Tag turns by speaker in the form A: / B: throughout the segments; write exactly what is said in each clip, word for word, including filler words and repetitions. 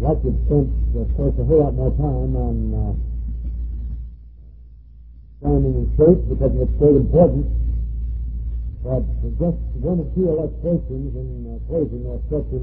A: like to spend, of course, a whole lot more time on uh, standing in church because it's great importance. But just one or two illustrations in uh, closing our session.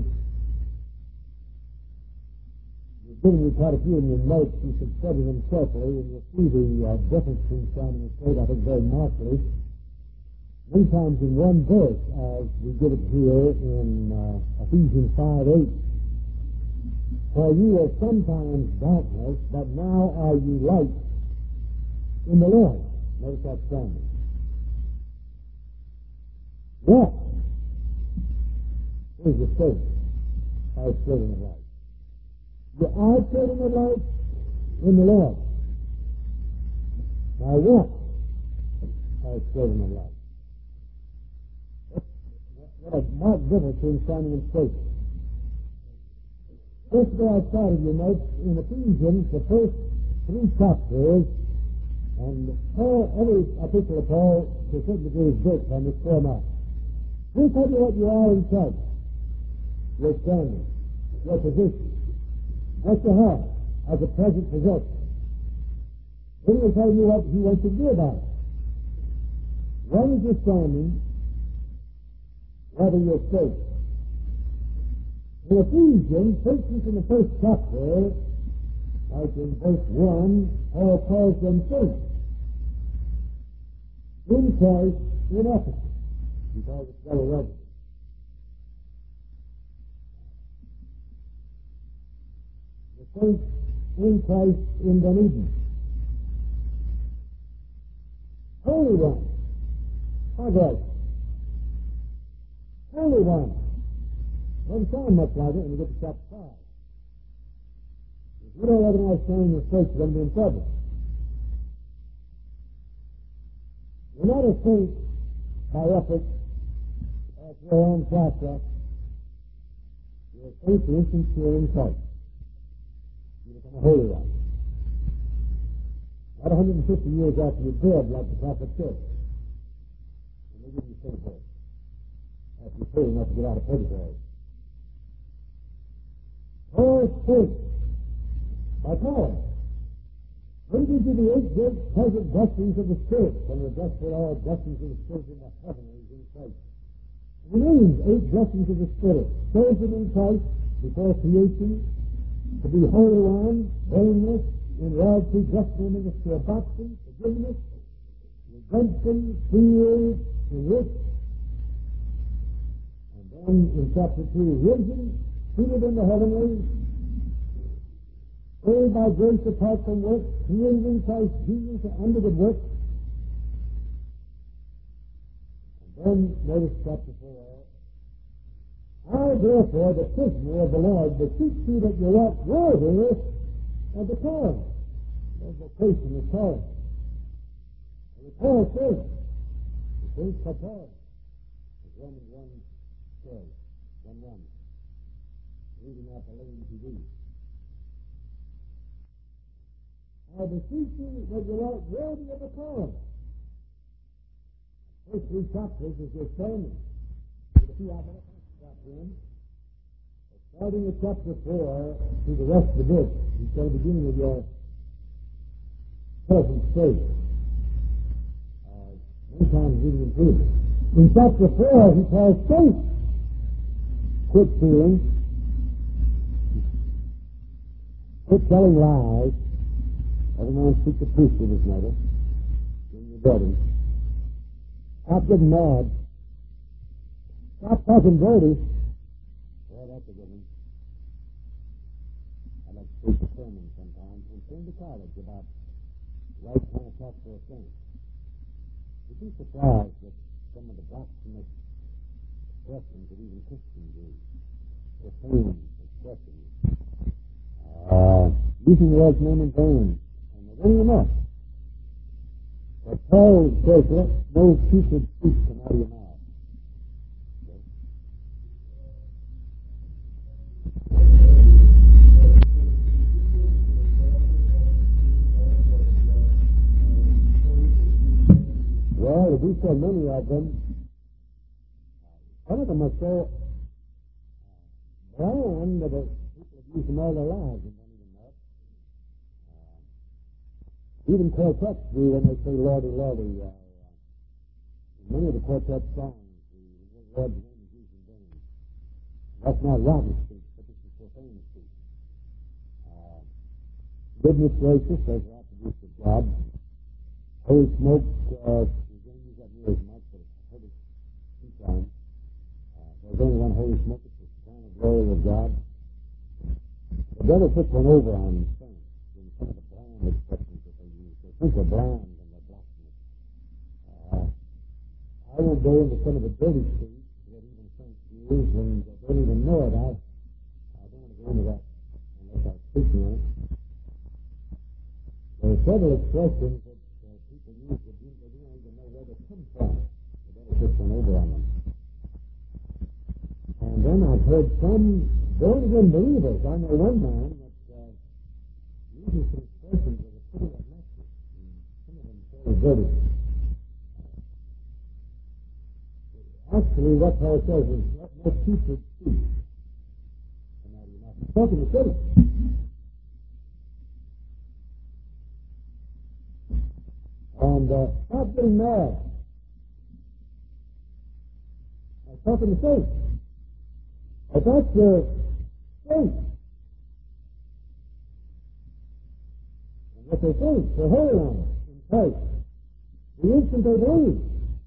A: We've given you quite a few in your notes. You should study them carefully, and you'll see the uh, difference between standing and straight, I think, very markedly. Many times in one verse, as we give it here in uh, Ephesians five eight. For you were sometimes darkness, but now are you light in the Lord. Notice that standing. Yes. Here's the statement. Are children of light. You are children of light in the Lord. Now what are children of light? What a marked difference between standing and straight. First of all, I started your notes in Ephesians, the first three chapters, and Paul, every epistle of Paul, to a certain degree, is built on this format. He'll tell you what you are in Christ, your standing, your position, what you have as a present possession. Then he'll tell you what he wants you to do about it. When is your standing, whether you're straight. In Ephesians, first in the first chapter, like in verse one, Paul calls them saints. In Christ, in Ephesus. He calls it fellow residents. The saints in Christ in Dunedin. Holy One. How about it? Holy One. Doesn't sound much like it when you get to chapter five. If you don't recognize standing in the straight, you're going to be in trouble. You're not a saint by effort at your own process. You're a saint who is sincere in Christ. You become a holy one. Not one hundred fifty years after you're dead, like the prophet said. And they give you sainthood after you're free enough to get out of purgatory. Paul speaks by Paul. When gives you the eight great pleasant blessings of the Spirit, and the blessed for all blessings of the Spirit in the heavenlies in Christ. He names eight blessings of the Spirit, chosen in Christ before creation, to be holy one, blameless, in love, predestined to adoption, forgiveness, redemption, sealed, enriched. And then in chapter two, risen, seated in the heavenlies, saved by grace apart from works, created in Christ Jesus under the work. And then notice chapter four. I therefore, the prisoner of the Lord, beseech you that you walk worthy of the calling. There's vocation is calling. And the call says, the saints are called. As Romans one says, one one. Reading out the Living T V. I beseech you that you walk worthy of the calling. First three chapters is your standing. The few I want to stop in. Starting at chapter four to the rest of the book, he's going to begin with your present state. Uh, many times reading and proving. In chapter four, he calls faith. Quit feeling. Quit telling lies. Every man speak the truth to his neighbor. In your brethren. Stop getting mad. Stop talking dirty. Boy, that's a good one. I like to preach a sermon sometimes and sing to college about the right kind of talk for a saint. You'd be surprised that some of the blasphemous expressions that even Christians use, profane expressions, uh, using the Lord's name in vain, and they're running them up. But Paul says, let no stupid speech come out of your mouth. Okay? Well, if we saw many of them, some of them are so bland that people have use them all their lives and don't even know it. Uh, even quartets do when they say Lordy, Lordy. Uh, uh, many of the quartet songs, the Lord's name is used in vain. That's not rotten speech, but this is profane speech. Uh, goodness gracious, there's a lot to do with God. Holy smoke, uh, we don't use that near as much, but I've heard it two times. Uh, there's only one holy smoke, it's the Shekinah glory of God. The devil puts one over on saints in some of the bland expressions that they use. They think they're bland and they're blasphemous. Uh, I will go into some of the dirty speech that even saints use, and they don't even know it. I, I don't want to go into that unless I'm speaking on it. There are several expressions that uh, people use that they don't even know where they come from. The devil puts one over on them. And then I've heard some born-again believers. I know one man that uh, uses some expressions that are pretty obnoxious, and some of them very dirty. Actually, what Paul says is, let no teacher speak. And now you're not talking to city. And uh, stop getting mad. I'm talking to faith. But that's your faith. And what they think, they're holy on it in Christ. The instant they believe.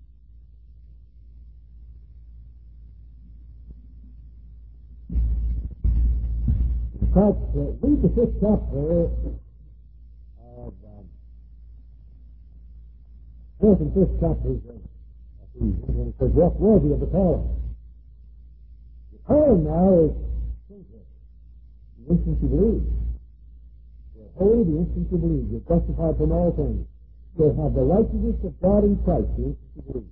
A: In fact, uh, read the fifth chapter of um, fourth and fifth chapters of Ephesians, when it says, walk worthy of the calling. Calling now is the instant you believe. You're holy the instant you believe. You're justified from all things. You have the righteousness of God in Christ the instant you believe.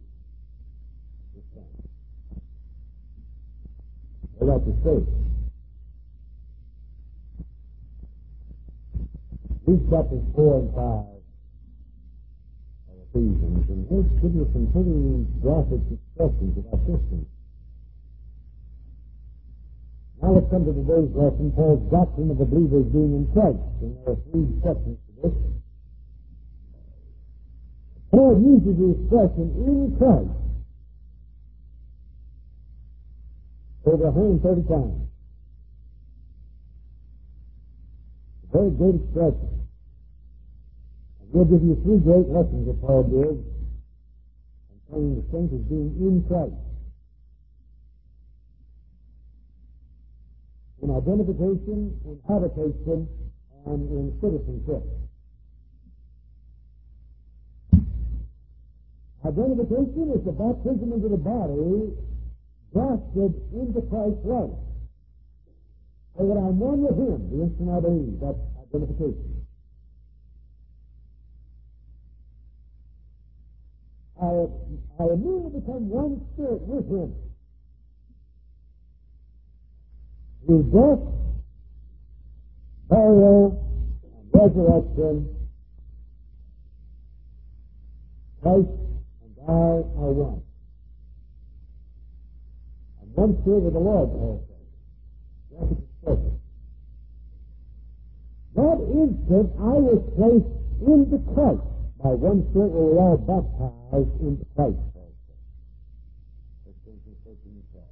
A: Well, that's the faith. These chapters four and five of Ephesians, and here's give you some pretty graphic expressions about Christians. Now let's come to today's lesson, Paul's doctrine of the believers being in Christ. And there are three sections to this. Paul uses the expression in Christ over one hundred thirty times. A very great expression. And we'll give you three great lessons that Paul gives concerning the saint as being in Christ. In identification, in habitation, and in citizenship. Identification is the baptism into the body grafted into Christ's life. So that I'm one with Him the instant I believe. That's identification. I, I immediately become one spirit with Him. Through death, burial, and resurrection, Christ and I are one. And one spirit with the Lord, Paul says. That's his expression. That instant I was placed into Christ by one spirit where we are baptized into Christ, Paul says. First Corinthians thirteen twelve.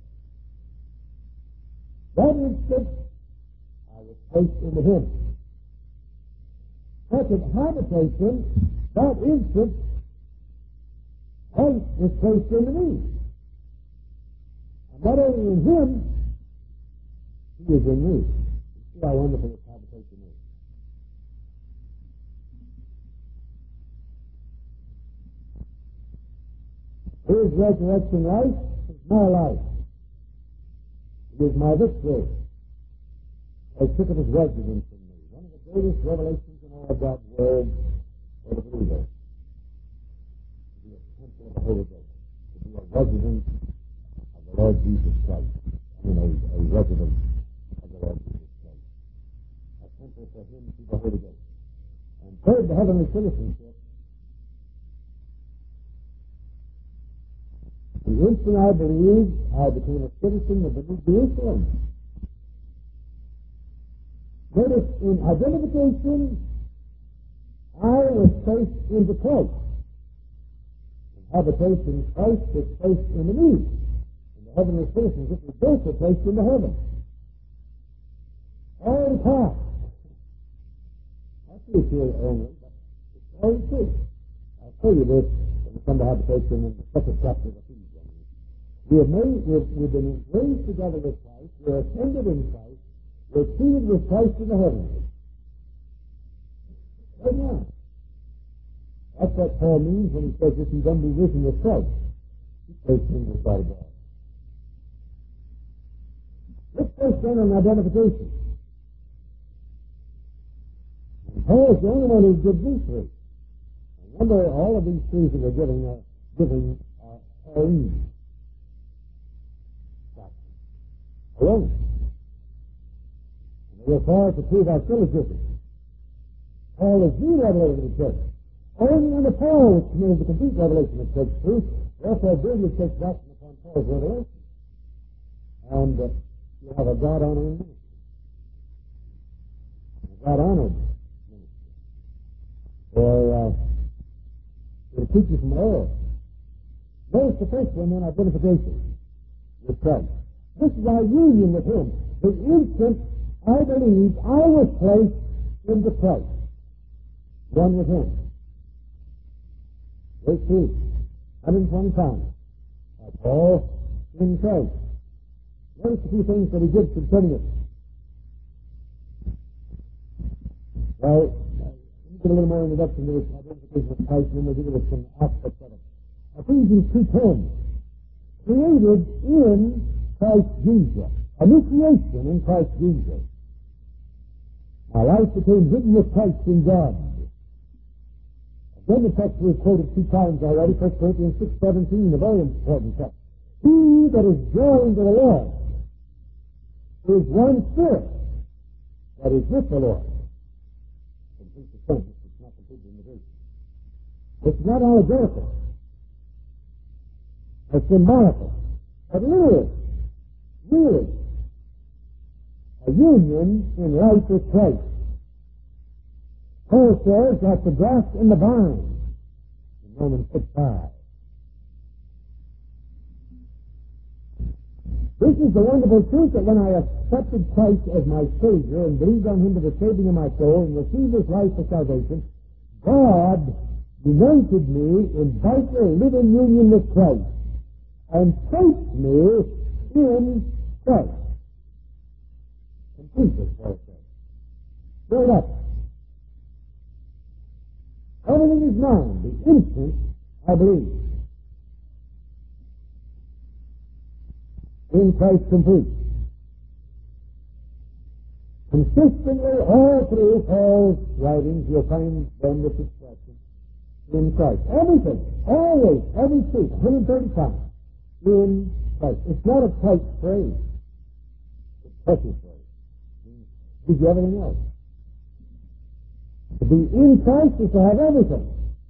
A: That instant, I was placed into Him. Second, habitation, that instant, Christ was placed into me. And not only in Him, He is in me. See how wonderful this habitation is. His resurrection life is my life. It is my victory. I took it as residence in me. One of the greatest revelations in all of God's Word for the believer. To be a temple of the Holy Ghost. To be a resident of the Lord Jesus Christ. I mean, a, a resident of the Lord Jesus Christ. A temple for Him through the Holy Ghost. And third, the heavenly citizenship. The instant I believed, I became a citizen of the New Jerusalem. Notice in identification, I was placed into Christ. In habitation, Christ was placed into me. In the heavenly citizenship, we both were placed into heaven. All in past. That's the issue only, but it's all true. I'll tell you this when we come to habitation in the second chapter of Ephesians. We have made, we've, we've been raised together with Christ, we're ascended in Christ, we're seated with Christ in the heavens. Right now. That's what Paul means when he says if you've done be risen with Christ. He takes things beside of God. Let's first then on identification. And Paul is the only one who gives these three. Remember, all of these three that we're giving are giving are Pauline. Alone. And they require to prove our syllogism. Paul is the revelator of the church. Only under Paul was committed the complete revelation of church truth. Therefore, build your church doctrine upon Paul's revelation. And uh, you have a God-honoring ministry. A God-honored ministry. For uh, it teaches from all. Notice the first one in identification with Christ. This is our union with Him. The instant I believed I was placed into Christ. One with Him. Verse two. one hundred twenty times. That's all in Christ. Notice a few things that he gives concerning it. Well, let me get a little more introduction to this identification of Christ, and then we'll give it some aspects of it. Ephesians two ten. Created in Christ Jesus. A new creation in Christ Jesus. Our life became hidden with Christ in God. Then the text we've quoted two times already, First Corinthians six seventeen, a very important text. He that is joined to the Lord is one spirit that is with the Lord. Complete the sentence, it's not completely in the verse. It's not allegorical. It's symbolical. But really, really, a union in life with Christ. Paul says that the grass and the vine in Romans six five. This is the wonderful truth that when I accepted Christ as my Savior and believed on Him to the saving of my soul and received His life for salvation, God united me in vital living union with Christ and placed me in Christ. Complete, as Paul says. Straight up. Everything is mine, the instant I believe. In Christ complete. Consistently all through Paul's writings, you'll find them this expression. In Christ. Everything. Always. Every truth. one hundred thirty times. In Christ. It's not a Christ phrase. It's a precious phrase. It gives you everything else. To be in Christ is to have everything.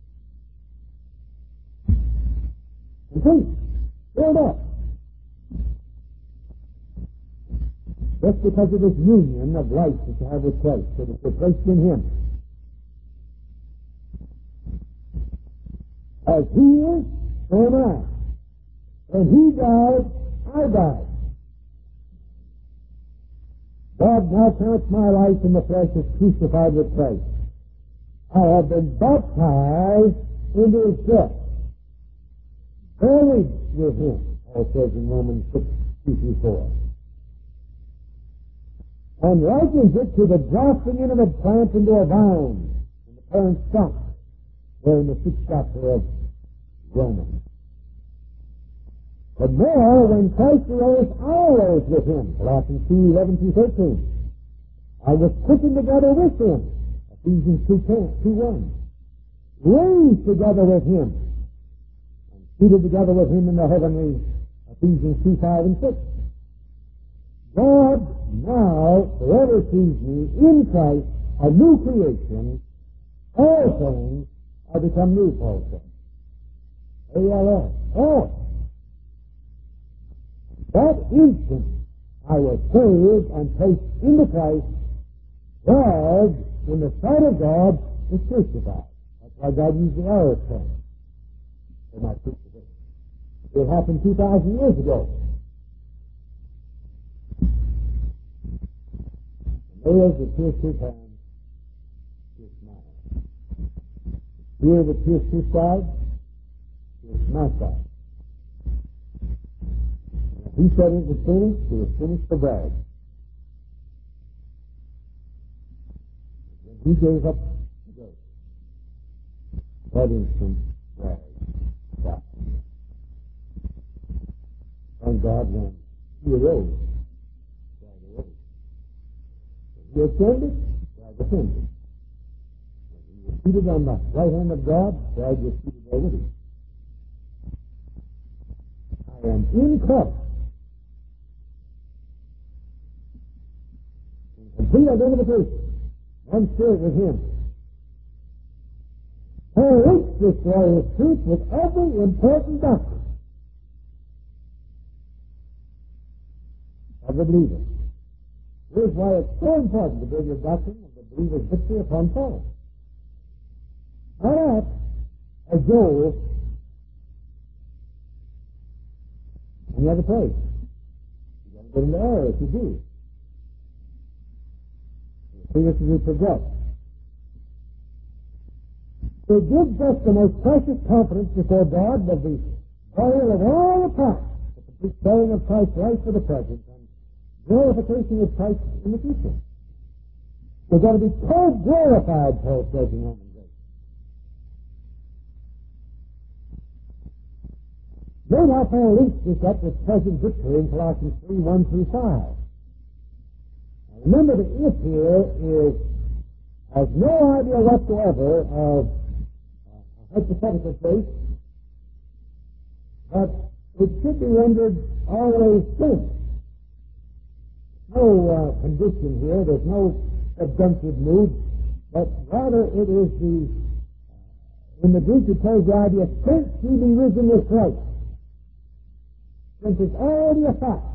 A: Complete. Filled up. Just because of this union of life that you have with Christ, that is placed in Him. As He is, so am I. When He died, I died. God now counts my life in the flesh as crucified with Christ. I have been baptized into His death, buried with Him, Paul says in Romans six, two through four, and likens it to the grafting in of a plant into a vine, in the parent stock, there in the sixth chapter of Romans. But more, when Christ arose, I arose with Him, Colossians two, eleven through thirteen. I was quickened together with Him, Ephesians two one. Raised together with Him, and seated together with Him in the heavenlies, Ephesians two five and six. God now, whoever sees me in Christ, a new creation, all things are become new, Paul said. A L L. All. That instant I was saved and placed into Christ, God, in the sight of God, is crucified. That's why God used the arrow term for my crucifixion. It happened two thousand years ago. The nails that pierced his hands pierced my hands. The spear that pierced his side pierced my side. He said it was finished, it was finished for brag. When he gave up the ghost, that instant, brag died. Thank God when he arose, brag arose. When he ascended, brag ascended. When he was seated on the right hand of God, brag was seated there with him. I am in Christ. Complete identification. One spirit with him. Paul reached this glorious truth with every important doctrine of the believer. Here's why it's so important to build your doctrine of the believer's victory upon Paul. Not that, as Joel, any other place. You're going to get into error if you do. See, this is we progress. It gives us the most precious confidence before God of the burial of all the past, the complete bearing of Christ's life for the present, and glorification of Christ in the future. We're going to be co-glorified, Paul says in Romans eight. Note how Paul links this up with present victory in Colossians three, one through five. Remember, the if here is has no idea whatsoever of uh, a hypothetical case, but it should be rendered always since. No uh, condition here, there's no subjunctive mood, but rather it is the, uh, in the Greek it tells the idea, since ye be risen with Christ. Since it's already a fact.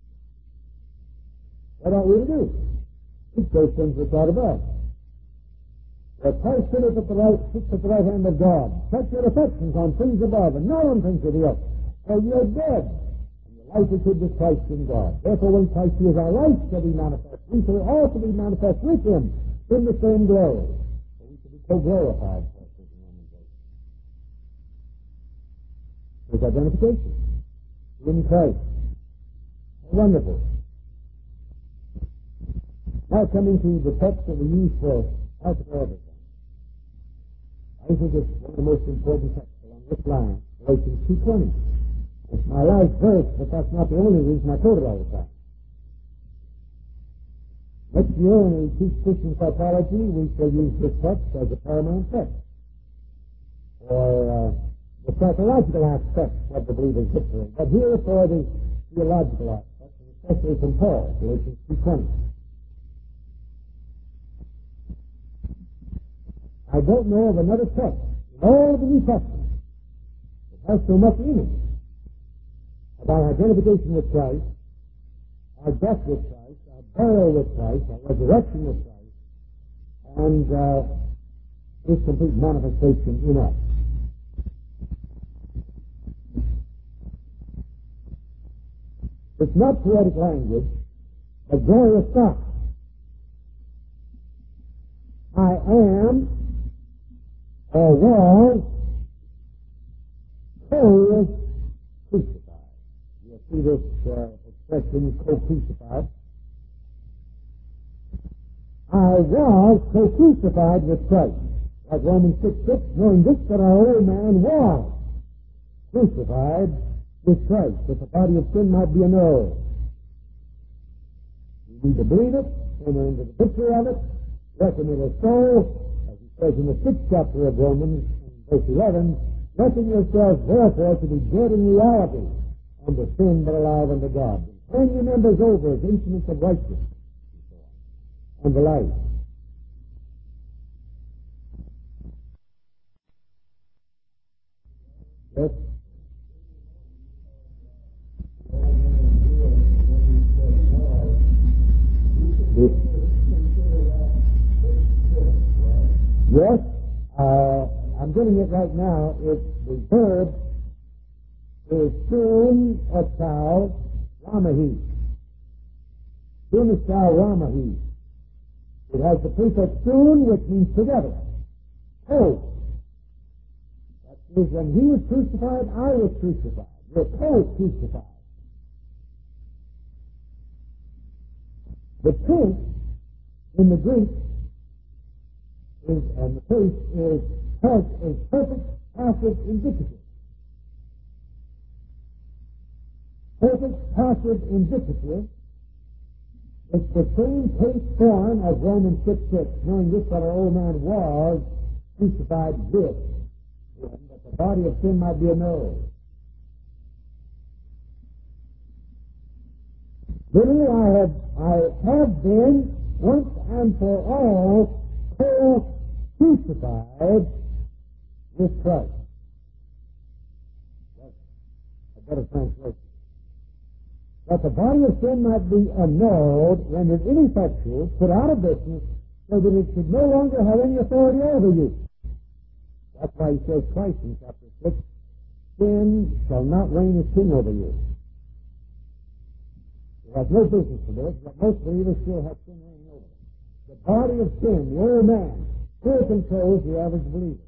A: What ought we to do? Keep those things which are above. For Christ sitteth at the right, sits at the right hand of God. Set your affections on things above, and not on things of the earth. For you are dead, and your life is hid with Christ in God. Therefore, when Christ is our life shall be manifest, we shall also be manifest with him in the same glory. For we shall be co-glorified. There's identification in Christ. Wonderful. Now coming to the text that we use for algebra everything. I think it's one of the most important texts along this line, Galatians two twenty. It's my last verse, but that's not the only reason I quote it all the time. Next year, when we teach Christian psychology, we shall use this text as a paramount text for uh, the psychological aspects of the believer's victory. But here for the theological aspects, and especially from Paul, Galatians two twenty. I don't know of another text in all of the New Testament that has so much in it about identification with Christ, our death with Christ, our burial with Christ, our resurrection with Christ, and uh, His complete manifestation in us. It's not poetic language, but glorious fact. I am or was co-crucified. You'll see this uh, expression, co-crucified. I was co-crucified with Christ. Like Romans six six, knowing this, that our old man was crucified with Christ, that the body of sin might be annulled. You need to believe it, enter into the victory of it, reckon it as so, says in the sixth chapter of Romans, verse eleven, reckon yourselves therefore to be dead in reality unto sin, but alive unto God. Turn your members over as instruments of righteousness and the life. Yes? The, getting it right now is the verb is soon etzal ramahi. Soon etzal ramahi. It has the prefix soon, which means together. Oh. That is, when he was crucified, I was crucified. We're co-crucified. The tense in the Greek is, and the case is, has a perfect passive indicative. Perfect passive indicative. It's the same case form as Romans six six, knowing this that our old man was crucified with, that the body of sin might be annulled. Literally, I have, I have been once and for all co-crucified with Christ. That's a better translation. That the body of sin might be annulled, rendered ineffectual, put out of business, so that it should no longer have any authority over you. That's why he says Christ in chapter six, sin shall not reign as king over you. It has no business to do it, but most believers still have sin reigning over them. The body of sin, the old man, still controls the average believer.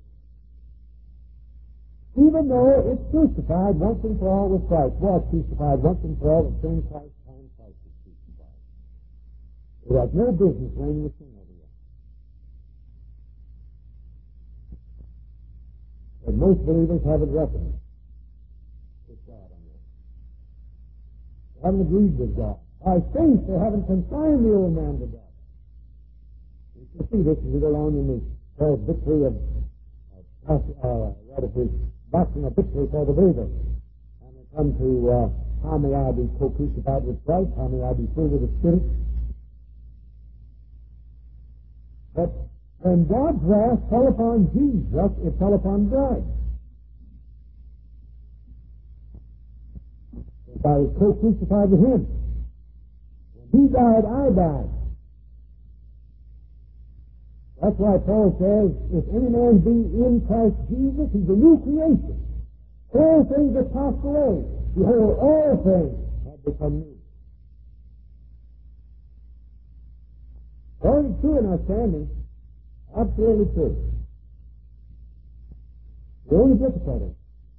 A: Even though it's crucified once and for all with Christ, was crucified once and for all with sin, Christ, time Christ is crucified. It has no business reigning with sin over you. But most believers haven't reckoned with God on this. They haven't agreed with God. By faith, they haven't consigned the old man to death. You can see this as we go on in the uh, victory of uh, uh, what is it? Doctrine of victory for the believer. And we come to uh, how may I be co-crucified with Christ, how may I be filled with the Spirit. But when God's wrath fell upon Jesus, it fell upon blood. If I was co-crucified with Him, when He died, I died. That's why Paul says, if any man be in Christ Jesus, he's a new creation. All things are passed away. Behold, all things have become new. All is true in our standing. Absolutely true. The only difficulty,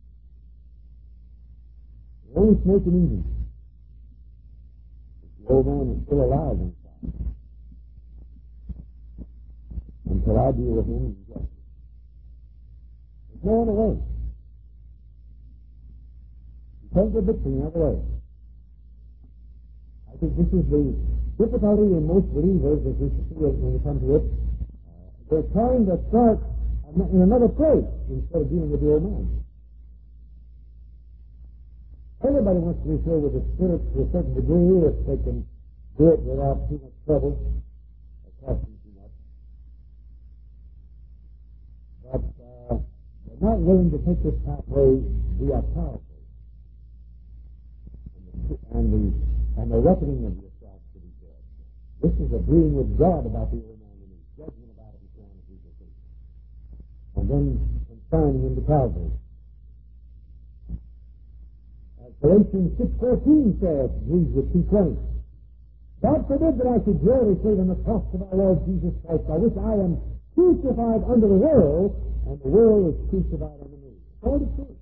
A: the only snake in Eden, is the old man is still alive inside. Until I deal with him in justice. There's no other way. You can't get victory in other way. I think this is the difficulty in most believers, as we see it when we come to it. Uh, they're trying to start in another place instead of dealing with the old man. Everybody wants to be filled with the Spirit to a certain degree if they can do it without too much trouble or costing too much. But uh, they're not willing to take this pathway via powerful. And the, and the reckoning of yourself to be dead. This is agreeing with God about the old man and his judgment about it and so on as we go through. And then consigning him to Calvary. As Galatians six fourteen says, agrees with two twenty. God forbid that I should glory save in the cross of our Lord Jesus Christ, by which I am crucified under the world, and the world is crucified under me. All the truth.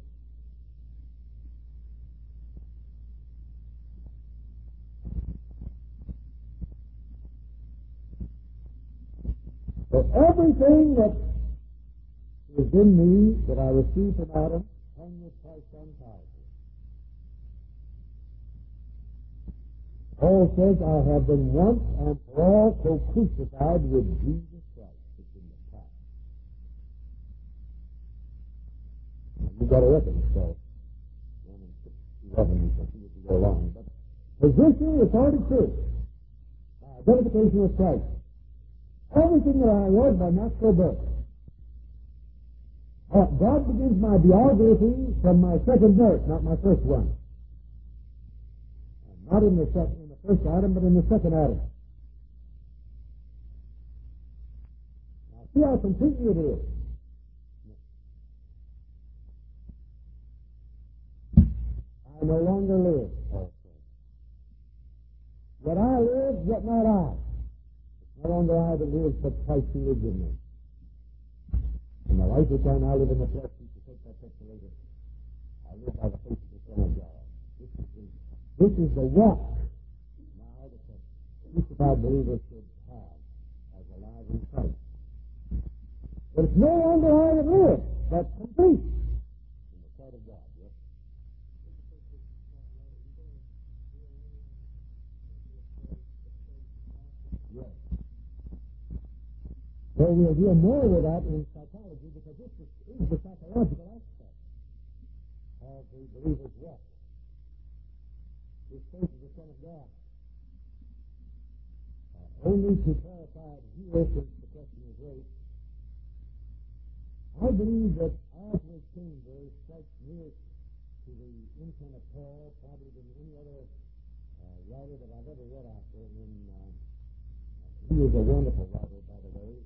A: So everything that is in me that I received from Adam hung with Christ on Calvary. Paul says, I have been once and for all co-crucified with Jesus Christ. It's in the past. You've got to reckon yourself. eleven, you can go along. But positionally, it's already true. Uh, identification with Christ. Everything that I was by natural birth. Uh, God begins my biography from my second birth, not my first one. Uh, not in the, sec- in the first Adam, but in the second Adam. Now, see how completely it is. no longer live. Yet I live, yet not I. It's no longer I that lives, but Christ who lives in me. And the life which I now live in the flesh, you take that text later. I live by the faith of the Son of God. This is the, this is the walk now that the crucified believer should have as alive in Christ. But it's no longer I that live, but complete in the sight of God. Yes? Yes. Well, we'll deal more with that in psychology because this is, is the psychological aspect of the believer's walk. His faith is the Son of God. Uh, only to clarify it here, since the question is raised, I believe that Oswald Chambers strikes nearest to the intent of Paul, probably than any other uh, writer that I've ever read after. In, uh, he is a wonderful writer, by the way.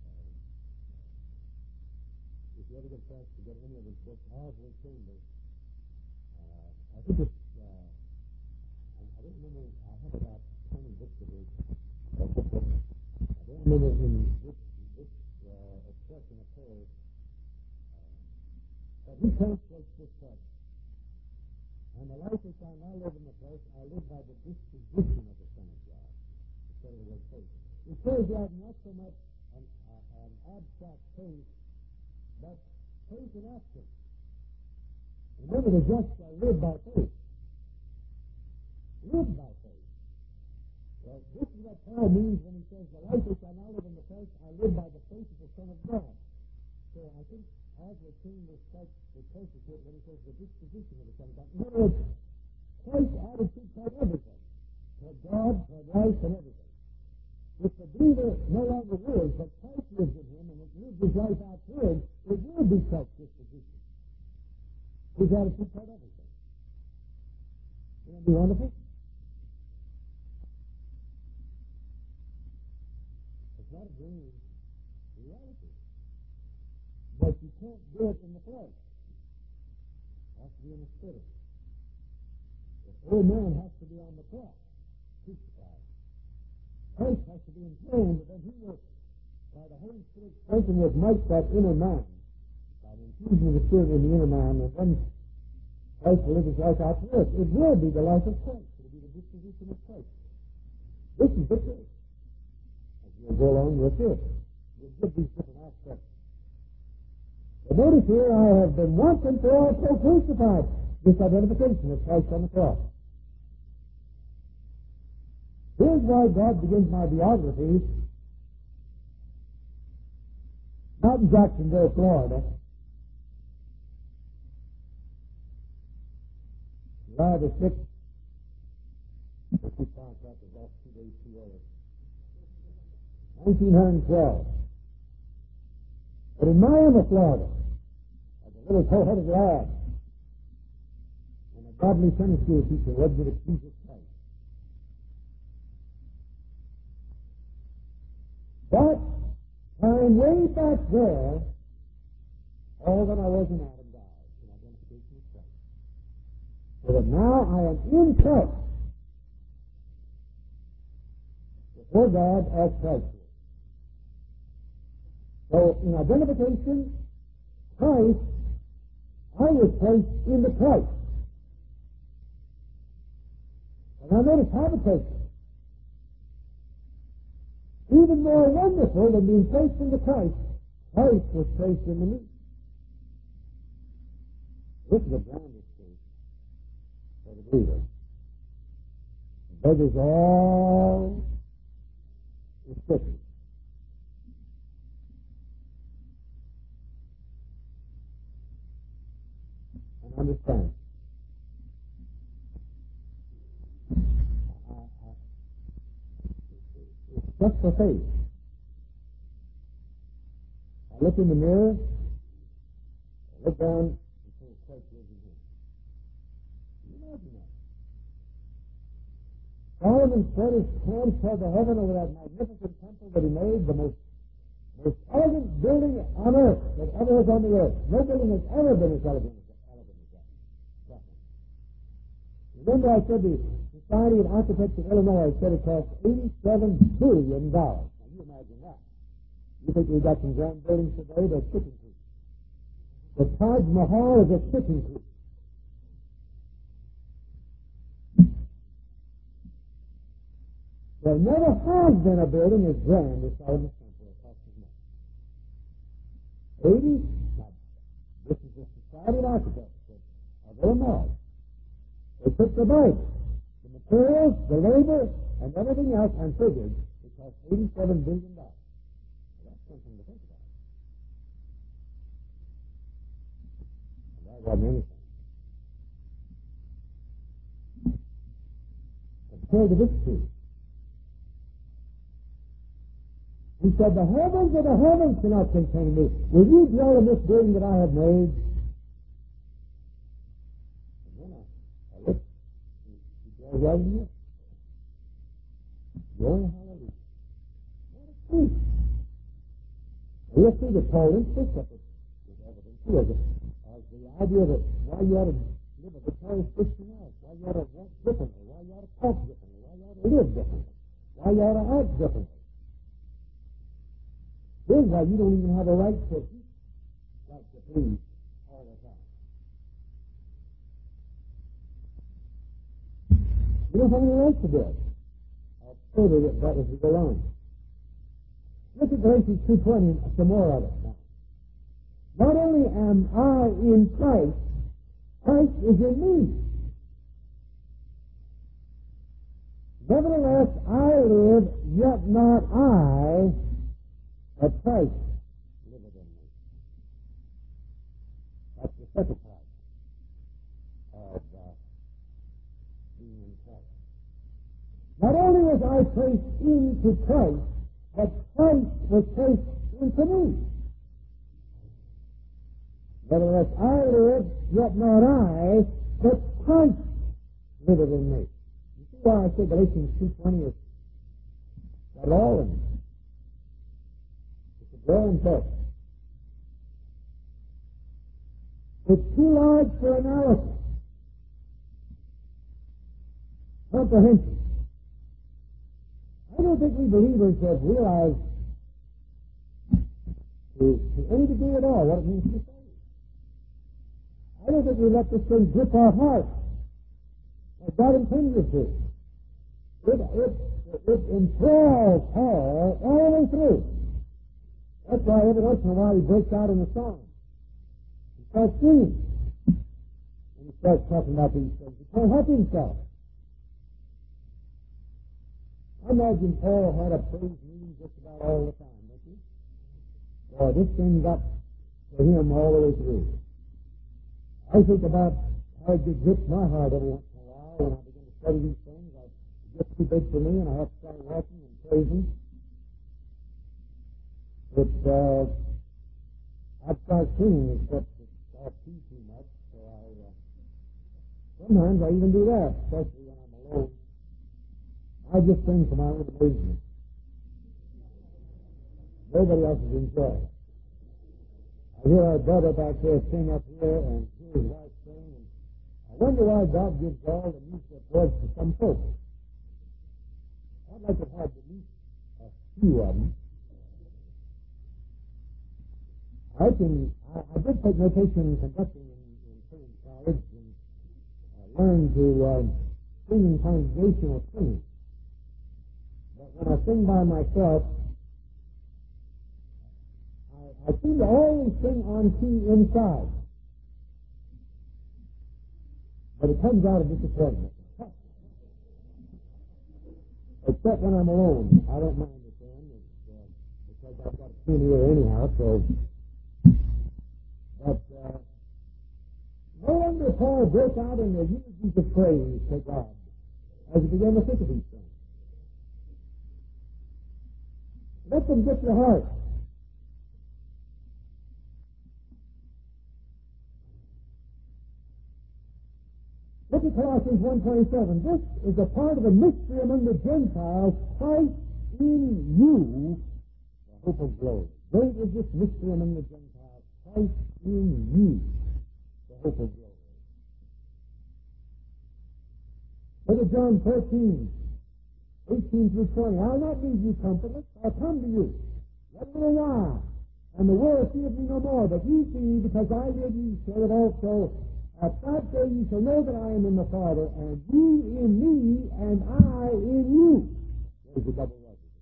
A: If you ever get a chance to get any of his books, Oswald Chambers, uh, I think it's, uh, I, I don't remember, I have about twenty books of his. I don't remember in which, which uh, expression occurs, uh, but he translates this up. And the life which I now live in the flesh, I live by the disposition of the Son of God, instead of the word faith. It shows you have not so much an, uh, an abstract faith, but faith in action. Remember, the just shall live by faith. Live by faith. Well, this is what Paul means when he says, the life which I now live in the flesh, I live by the faith of the Son of God. So I think Oswald Chambers strikes the closest to it when he says the disposition of the Son of God. In other words, Christ's attitude toward everything, toward God, toward life, and everything. If the believer no longer lives, but Christ lives in him, and it lives his life out through him, it will be such disposition. His attitude toward everything. Wouldn't that be wonderful? It's not a dream. It's reality. But you can't do it in the flesh. It has to be in the spirit. The old man has to be on the cross, crucified. Christ has to be enthroned, but then he will, by the Holy Spirit, strengthen with might that inner man, by the infusion of the Spirit in the inner man, and then Christ will live his life out to us. It will be the life of Christ. It will be the disposition of Christ. This is the truth. As we'll go along with this, we'll give these different aspects. But notice here, I have been once and for all so crucified. This identification of Christ on the cross. Here's why God begins my biography, not in Jacksonville, Florida. July the sixth, the two contractors off two days too early. nineteen twelve. But in Miami, Florida, as a little tow-headed lad, and a godly Sunday school teacher read me to Jesus Christ. But time way back there, all that I was in Adam died in identification with Christ. So that now I am in Christ before God as Christ is. So in identification, Christ, I was placed in the Christ. And I notice habitation. Even more wonderful than being placed in the Christ, Christ was placed in the me. This is the grandest truth for the believer. It beggars all the Scripture. And understand. I, I, it's just for faith. I look in the mirror, I look down, and say, Christ lives in him. Can you imagine that? Solomon spread his hands toward the heaven over that magnificent temple that he made, the most, most elegant building on earth that ever was on the earth. No building has ever been as elegant as, elegant as that. Nothing. Remember I said the Society of Architects of Illinois said it cost eighty-seven billion dollars. Now you imagine that. You think we've got some grand buildings today that's chicken coop. The Taj Mahal is a chicken coop. There never has been a building as grand as Solomon's Temple. It cost as much. Eighty. Now, this is the Society of Architects of Illinois. They took the Bible, the materials, the labor, and everything else, and figured it cost eighty-seven billion dollars. Well, that's something to think about. And that wasn't anything. Compared to this truth. He said, the heavens of the heavens cannot contain me. Will you dwell in this building that I have made? And then I, I looked. He dwells right in here. Glory, hallelujah. What a truth. Now, you'll see that Paul didn't pick up it with evidence. He has the idea that why you ought to live a victorious Christian life, why you ought to walk differently, why you ought to talk differently, why you ought to live differently, why you ought to act differently. Here's why you don't even have a right to eat like to please all the time. You don't have any right to do it. I'll further that as we go on. Look at Galatians two twenty, some more of it now. Not only am I in Christ, Christ is in me. Nevertheless, I live, yet not I, but Christ liveth in me. That's the second part of uh, being in Christ. Not only was I placed into Christ, but Christ was placed into me. Nevertheless, I live, yet not I, but Christ liveth in me. You see why I say Galatians two twenty is got it all in it. Very text. It's too large for analysis, comprehension. I don't think we believers have realized to, to any degree at all what it means to be saved. I don't think we let this thing grip our heart as God intended to. It, it, it enthralls Paul all the way through. That's why every once in a while he breaks out in a song. He starts singing. And he starts talking about these things. He can't help himself. I imagine Paul had a praise meeting just about all the time, don't you? Boy, this thing got to him all the way through. I think about how it grips my heart every once in a while when I begin to study these things. I, it gets too big for me and I have to start walking and praising. But uh, I'd start singing except it's off key too much, so I uh, sometimes I even do that, especially when I'm alone. I just sing for my own amazement. Nobody else is enjoying it. I hear our brother back there sing up here and hear his wife sing, and I wonder why God gives all the music voice to some folks. I'd like to have at least a few of them. I can, I, I did take notation in conducting in, in singing college and uh, learned to uh, sing in congregational singing. But when I sing by myself, I, I seem to always sing on key inside. But it comes out of disappointment. Except when I'm alone. I don't mind it then. It's, uh, because I've got a keen ear anyhow, so... But uh, no wonder Paul broke out in the eulogies of praise to God as he began to think of these things. Let them get your heart. Look at Colossians one twenty-seven. This is a part of the mystery among the Gentiles, Christ in you, the hope of glory. Great is this mystery among the Gentiles, Christ in you, the hope of glory. Look at John fourteen, eighteen through twenty. I'll not leave you comfortless. I'll come to you. Yet a little while. And the world seeth me no more. But ye see, because I live, ye shall live also. At that day ye shall know that I am in the Father, and ye in me, and I in you. There's a double record.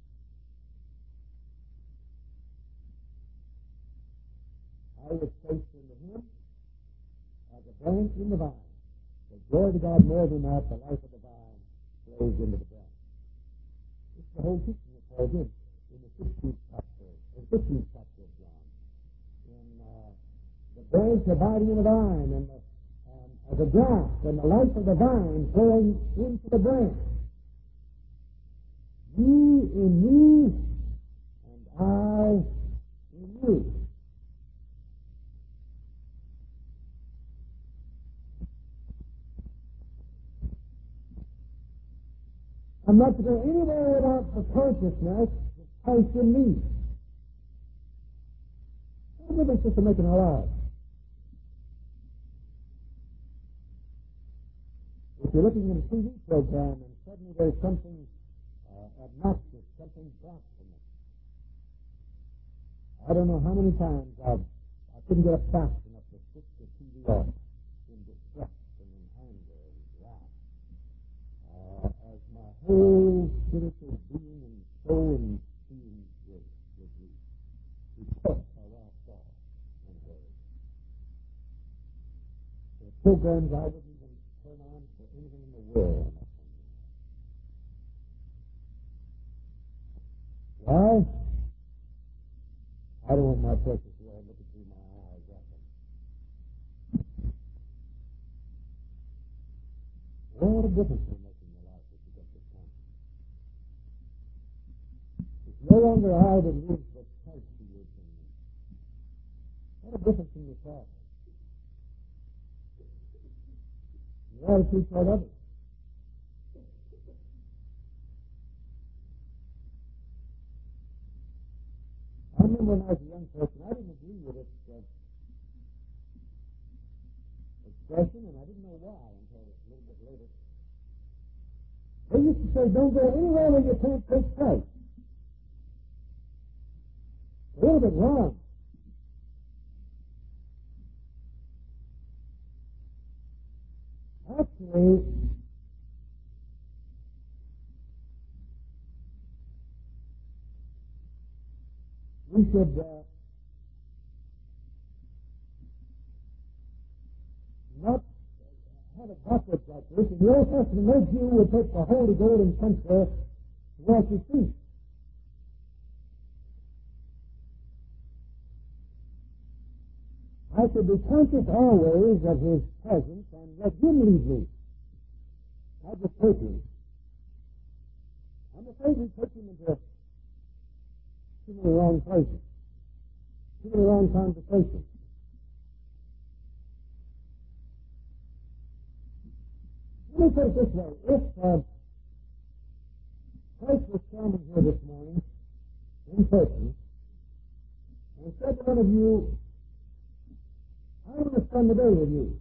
A: I was placed into him as a branch in the vine. But glory to God, more than that, the life of the vine flows into the branch. It's the whole teaching that Paul did in the sixteenth chapter, the fifteenth chapter of John. In uh, the branch abiding in the vine, and the, um, uh, the grass, and the life of the vine flowing into the branch. Ye in me, and I in you. I'm not to go anywhere without the consciousness of Christ in me. What difference does it make in our lives? If you're looking at a T V program and suddenly there's something uh, obnoxious, something blasphemous, I don't know how many times I've, I couldn't get up fast enough to switch the T V off in disgust and in anger and wrath. Uh, as my whole spiritual being and soul and being was, was repulsed by what I saw and heard. The programs I wouldn't even turn on for anything in the world. Why? I don't want my precious Lord looking through my eyes at them. What a difference will make in your life if you get this conscience. It's no longer I that lives, but Christ who lives in me. What a difference in your thought. The attitude toward others. I remember when I was a young person, I didn't agree with this uh, expression, and I didn't know why until a little bit later. They used to say, don't go anywhere where you can't take Christ. A little bit wrong. Actually, we should uh, not have it backwards like this. In the Old Testament, no Jew would take the holy golden censer to wash his feet. I should be conscious always of his presence and let him lead me. Not just take him. I'm afraid we take him into too many wrong places, too many wrong conversations. Let me put it this way. If uh, Christ was standing here this morning in person and said to one of you, I want to spend the day with you.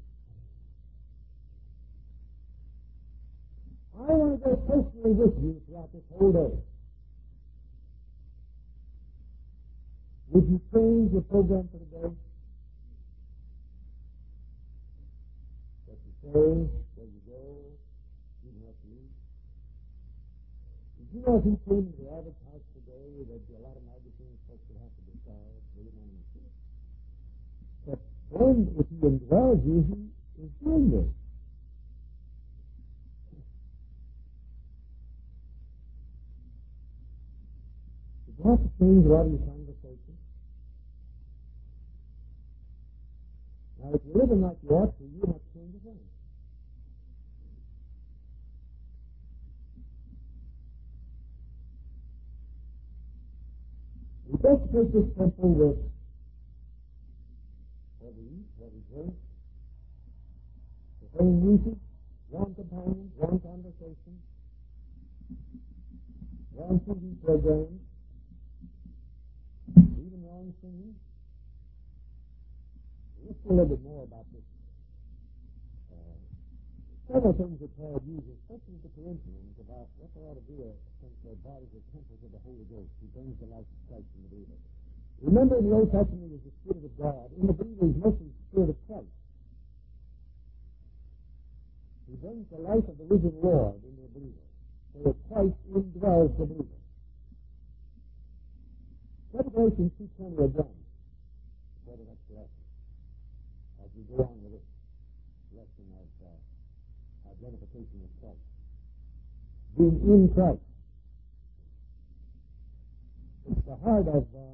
A: I want to go personally with you throughout this whole day. Would you change your program for the day? What you say, where you go, even what you eat. Did you know if he came to the average house today, there'd be a lot of magazines folks would have to decide, read on the street. But when, if he indwells you, he is doing this. Did you have to change a lot of your conversation? Now, if you're living like you ought to, you have to change a thing. We just take this simple with what we eat, what we drink, the same usage, one companion, one conversation, one T V program, even wrong singing. Let's see a little bit more about this. Uh, several things that Paul uses, especially Corinthians about what they ought to do since their bodies are temples of the Holy Ghost. He brings the life of Christ in the believer. Remember, in the Old Testament, is the Spirit of God. In the believer, he's mostly the Spirit of Christ. He brings the life of the risen Lord into the believer, so that Christ indwells the believer. Revelation two twenty again for the next lesson, as we go on with this lesson of uh, identification with Christ. Being in Christ. It's the heart of uh,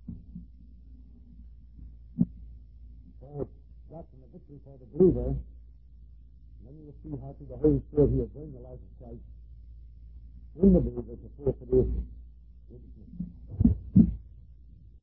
A: Paul's doctrine of victory for the believer. And then you will see how through the Holy Spirit he will bring the life of Christ in the believer to full fruition.